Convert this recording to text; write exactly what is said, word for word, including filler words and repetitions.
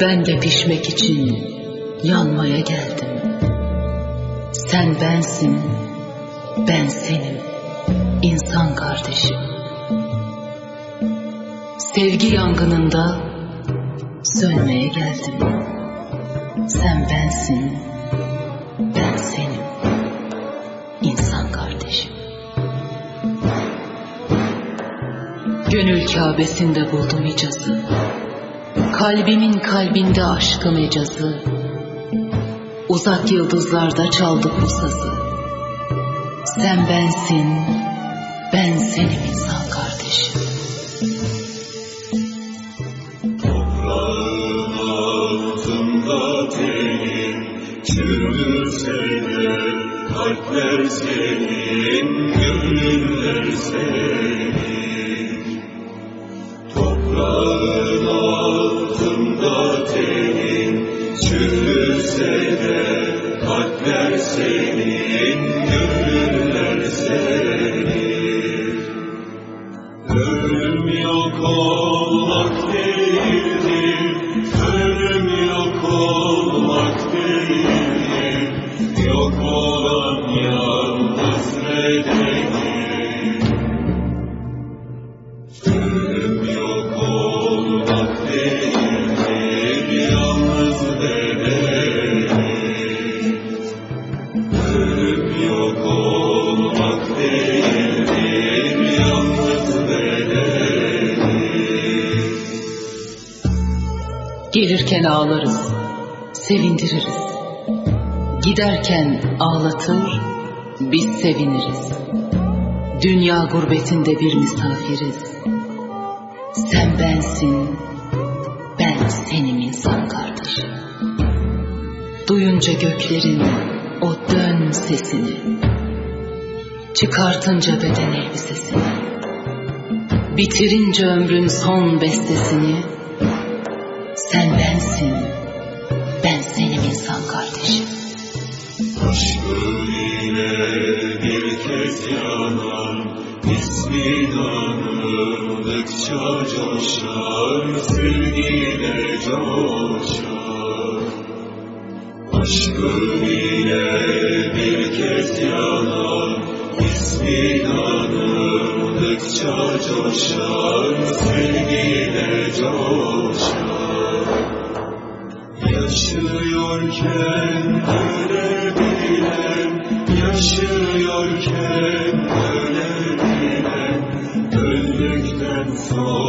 Ben de pişmek için yanmaya geldim. Sen bensin, ben senim, insan kardeşim. Sevgi yangınında sönmeye geldim. Sen bensin, ben senim, insan kardeşim. Gönül Kâbesinde buldum icazı, kalbimin kalbinde aşkı mecazı. Uzak yıldızlarda çaldık bu sazı. Sen bensin, ben senim insan kardeşim. Toprağın altında tenin çürülse de kalpler senin, gönüller senin. Toprağın altında tenin çürülse de kalpler senin, gönüller senin. Ölüm yok olmak değildir, ölüm yok olmak değildir, yok olan yalnız bedenir. Ölüm yok olmak değildir, yalnız bedenir. Ölüm yok olmak değildir, yalnız bedenir. Gelirken ağlarız, sevindiririz. Giderken ağlatır, biz seviniriz. Dünya gurbetinde bir misafiriz. Sen bensin, ben senin insan kardeşim. Duyunca göklerin o dön sesini, çıkartınca beden elbisesini, bitirince ömrün son bestesini, sen bensin, ben senin insan kardeşim. Aşkı ile bir kez yanan, ismin anıldıkça coşar, sevgiyle coşar. Aşkı ile bir kez yanan, ismin anıldıkça coşar, sevgiyle coşar. Yaşıyorken ölebilen, yaşıyorken ölebilen, öldükten sonra